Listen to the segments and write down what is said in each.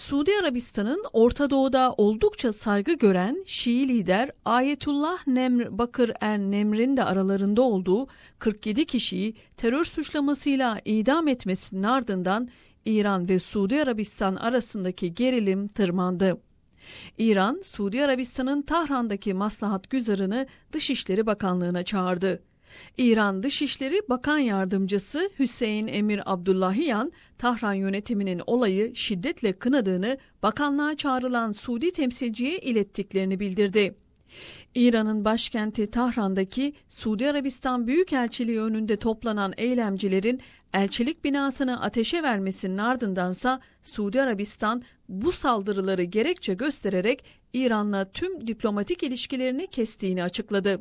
Suudi Arabistan'ın Orta Doğu'da oldukça saygı gören Şii lider Ayetullah Nemr Bakır Nemr'in de aralarında olduğu 47 kişiyi terör suçlamasıyla idam etmesinin ardından İran ve Suudi Arabistan arasındaki gerilim tırmandı. İran, Suudi Arabistan'ın Tahran'daki maslahatgüzarını Dışişleri Bakanlığı'na çağırdı. İran Dışişleri Bakan Yardımcısı Hüseyin Emir Abdullahiyan, Tahran yönetiminin olayı şiddetle kınadığını bakanlığa çağrılan Suudi temsilciye ilettiklerini bildirdi. İran'ın başkenti Tahran'daki Suudi Arabistan Büyükelçiliği önünde toplanan eylemcilerin elçilik binasını ateşe vermesinin ardındansa Suudi Arabistan bu saldırıları gerekçe göstererek İran'la tüm diplomatik ilişkilerini kestiğini açıkladı.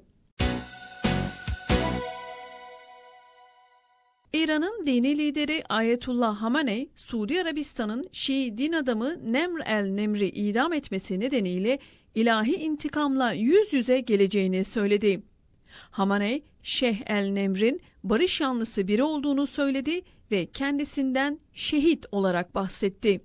İran'ın dini lideri Ayetullah Hamenei, Suudi Arabistan'ın Şii din adamı Nemr el-Nemr'i idam etmesi nedeniyle ilahi intikamla yüz yüze geleceğini söyledi. Hamenei, Şeyh el-Nemr'in barış yanlısı biri olduğunu söyledi ve kendisinden şehit olarak bahsetti.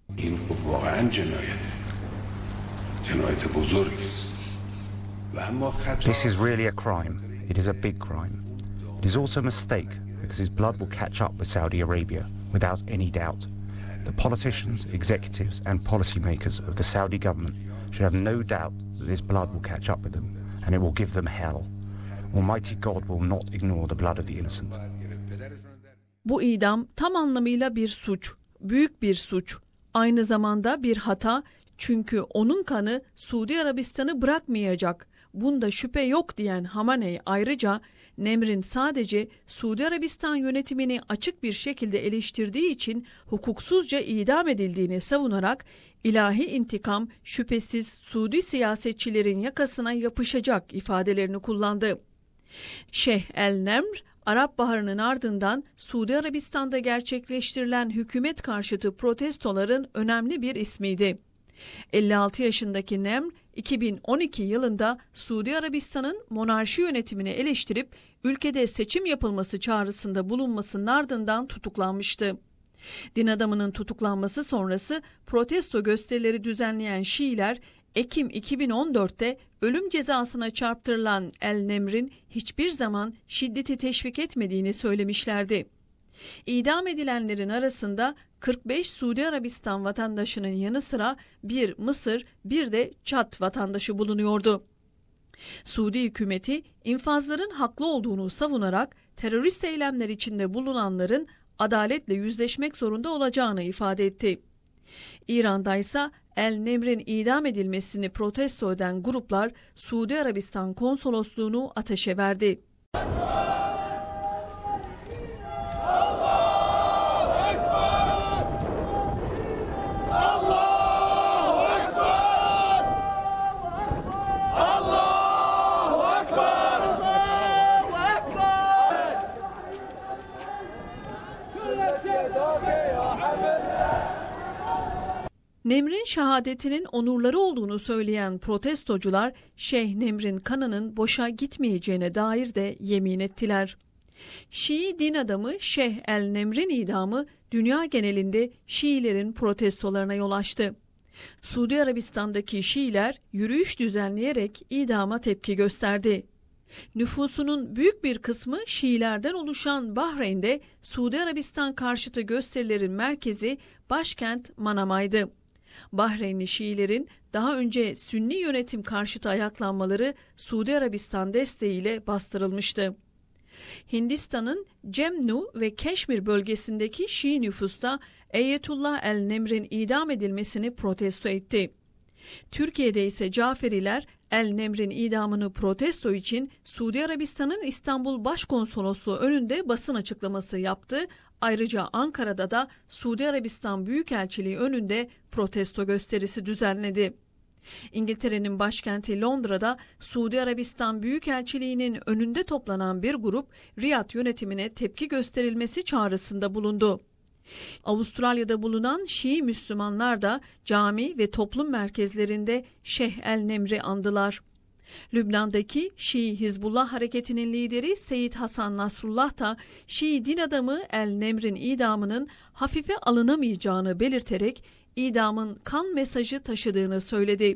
This is really a crime. It is a big crime. It is also a mistake because his blood will catch up with Saudi Arabia without any doubt. The politicians, executives and policymakers of the Saudi government should have no doubt that his blood will catch up with them and it will give them hell. Almighty God will not ignore the blood of the innocent. Bu idam tam anlamıyla bir suç, büyük bir suç. Aynı zamanda bir hata, çünkü onun kanı Suudi Arabistan'ı bırakmayacak. Bunda şüphe yok diyen Hamenei ayrıca Nemr'in sadece Suudi Arabistan yönetimini açık bir şekilde eleştirdiği için hukuksuzca idam edildiğini savunarak ilahi intikam şüphesiz Suudi siyasetçilerin yakasına yapışacak ifadelerini kullandı. Şeyh el-Nemr, Arap Baharı'nın ardından Suudi Arabistan'da gerçekleştirilen hükümet karşıtı protestoların önemli bir ismiydi. 56 yaşındaki Nemr, 2012 yılında Suudi Arabistan'ın monarşi yönetimini eleştirip ülkede seçim yapılması çağrısında bulunmasının ardından tutuklanmıştı. Din adamının tutuklanması sonrası protesto gösterileri düzenleyen Şiiler, Ekim 2014'te ölüm cezasına çarptırılan el-Nemr'in hiçbir zaman şiddeti teşvik etmediğini söylemişlerdi. İdam edilenlerin arasında 45 Suudi Arabistan vatandaşının yanı sıra bir Mısır, bir de Çad vatandaşı bulunuyordu. Suudi hükümeti infazların haklı olduğunu savunarak terörist eylemler içinde bulunanların adaletle yüzleşmek zorunda olacağını ifade etti. İran'da ise el-Nemr'in idam edilmesini protesto eden gruplar Suudi Arabistan konsolosluğunu ateşe verdi. Nemr'in şehadetinin onurları olduğunu söyleyen protestocular, Şeyh Nemr'in kanının boşa gitmeyeceğine dair de yemin ettiler. Şii din adamı Şeyh el-Nemr'in idamı dünya genelinde Şiilerin protestolarına yol açtı. Suudi Arabistan'daki Şiiler yürüyüş düzenleyerek idama tepki gösterdi. Nüfusunun büyük bir kısmı Şiilerden oluşan Bahreyn'de Suudi Arabistan karşıtı gösterilerin merkezi başkent Manama'ydı. Bahreynli Şiilerin daha önce Sünni yönetim karşıtı ayaklanmaları Suudi Arabistan desteğiyle bastırılmıştı. Hindistan'ın Cemnu ve Keşmir bölgesindeki Şii nüfus da Eyetullah el-Nemr'in idam edilmesini protesto etti. Türkiye'de ise Caferiler el-Nemr'in idamını protesto için Suudi Arabistan'ın İstanbul Başkonsolosluğu önünde basın açıklaması yaptı. Ayrıca Ankara'da da Suudi Arabistan Büyükelçiliği önünde protesto gösterisi düzenledi. İngiltere'nin başkenti Londra'da Suudi Arabistan Büyükelçiliği'nin önünde toplanan bir grup Riyad yönetimine tepki gösterilmesi çağrısında bulundu. Avustralya'da bulunan Şii Müslümanlar da cami ve toplum merkezlerinde Şeyh el-Nemr'i andılar. Lübnan'daki Şii Hizbullah hareketinin lideri Seyyid Hasan Nasrullah da Şii din adamı el-Nemr'in idamının hafife alınamayacağını belirterek idamın kan mesajı taşıdığını söyledi.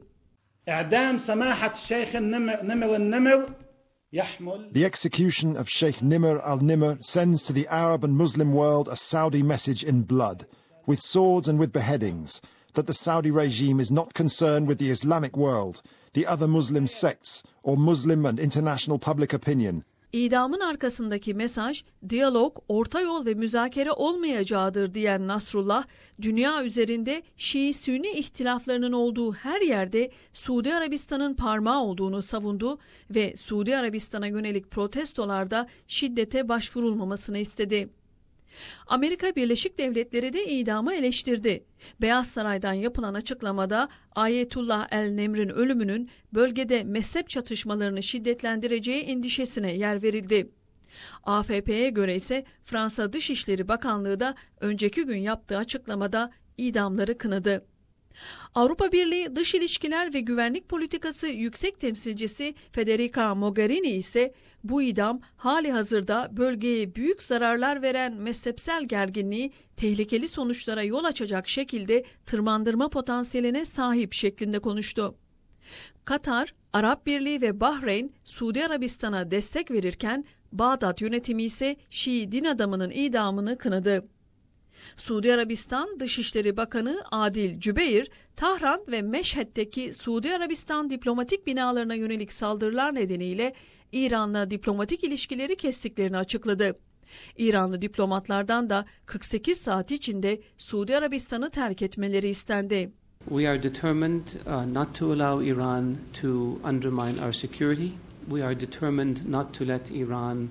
The execution of Sheikh Nimr al-Nimr sends to the Arab and Muslim world a Saudi message in blood, with swords and with beheadings, that the Saudi regime is not concerned with the Islamic world, the other Muslim sects, or Muslim and international public opinion. İdamın arkasındaki mesaj, diyalog, orta yol ve müzakere olmayacağıdır diyen Nasrullah, dünya üzerinde Şii-Sünni ihtilaflarının olduğu her yerde Suudi Arabistan'ın parmağı olduğunu savundu ve Suudi Arabistan'a yönelik protestolarda şiddete başvurulmamasını istedi. Amerika Birleşik Devletleri de idamı eleştirdi. Beyaz Saray'dan yapılan açıklamada Ayetullah el-Nemr'in ölümünün bölgede mezhep çatışmalarını şiddetlendireceği endişesine yer verildi. AFP'ye göre ise Fransa Dışişleri Bakanlığı da önceki gün yaptığı açıklamada idamları kınadı. Avrupa Birliği Dış İlişkiler ve Güvenlik Politikası Yüksek Temsilcisi Federica Mogherini ise bu idam hali hazırda bölgeye büyük zararlar veren mezhepsel gerginliği tehlikeli sonuçlara yol açacak şekilde tırmandırma potansiyeline sahip şeklinde konuştu. Katar, Arap Birliği ve Bahreyn Suudi Arabistan'a destek verirken Bağdat yönetimi ise Şii din adamının idamını kınadı. Suudi Arabistan Dışişleri Bakanı Adil Cübeyr, Tahran ve Meşhed'deki Suudi Arabistan diplomatik binalarına yönelik saldırılar nedeniyle İran'la diplomatik ilişkileri kestiklerini açıkladı. İranlı diplomatlardan da 48 saat içinde Suudi Arabistan'ı terk etmeleri istendi. We are determined not to allow Iran to undermine our security. We are determined not to let Iran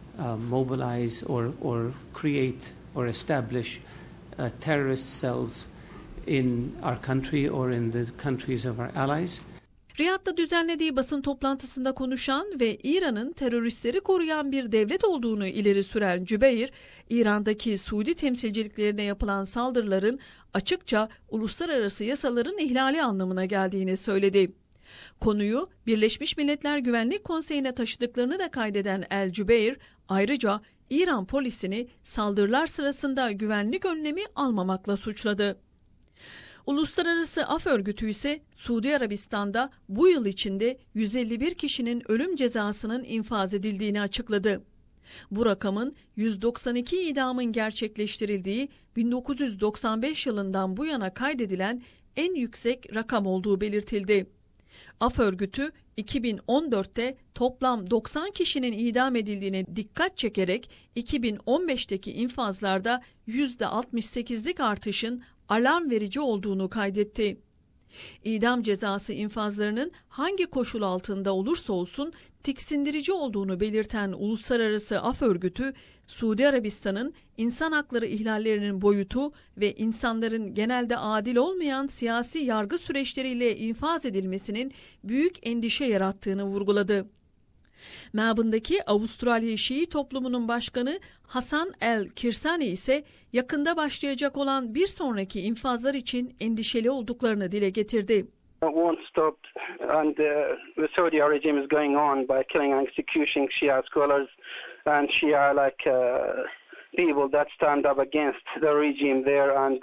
mobilize or create or establish terrorist cells in our country or in the countries of our allies. Riyad'da düzenlediği basın toplantısında konuşan ve İran'ın teröristleri koruyan bir devlet olduğunu ileri süren Cübeyr, İran'daki Suudi temsilciliklerine yapılan saldırıların açıkça uluslararası yasaların ihlali anlamına geldiğini söyledi. Konuyu Birleşmiş Milletler Güvenlik Konseyi'ne taşıdıklarını da kaydeden El Cübeyr, ayrıca İran polisini saldırılar sırasında güvenlik önlemi almamakla suçladı. Uluslararası Af Örgütü ise Suudi Arabistan'da bu yıl içinde 151 kişinin ölüm cezasının infaz edildiğini açıkladı. Bu rakamın 192 idamın gerçekleştirildiği 1995 yılından bu yana kaydedilen en yüksek rakam olduğu belirtildi. Af Örgütü 2014'te toplam 90 kişinin idam edildiğine dikkat çekerek 2015'teki infazlarda %68'lik artışın alarm verici olduğunu kaydetti. İdam cezası infazlarının hangi koşul altında olursa olsun tiksindirici olduğunu belirten Uluslararası Af Örgütü, Suudi Arabistan'ın insan hakları ihlallerinin boyutu ve insanların genelde adil olmayan siyasi yargı süreçleriyle infaz edilmesinin büyük endişe yarattığını vurguladı. Melbourne'deki Avustralya Şii toplumunun başkanı Hasan El-Kirsani ise yakında başlayacak olan bir sonraki infazlar için endişeli olduklarını dile getirdi. It won't stop, and the Saudi regime is going on by killing and executing Shia scholars and Shia people that stand up against the regime there and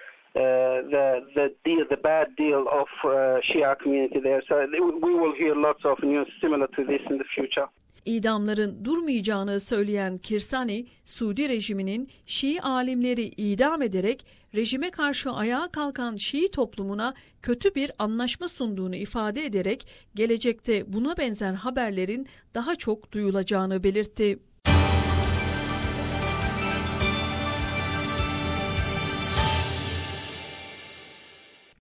the bad deal of Shia community there. So we will hear lots of news similar to this in the future. İdamların durmayacağını söyleyen Kirsani, Suudi rejiminin Şii alimleri idam ederek rejime karşı ayağa kalkan Şii toplumuna kötü bir anlaşma sunduğunu ifade ederek gelecekte buna benzer haberlerin daha çok duyulacağını belirtti.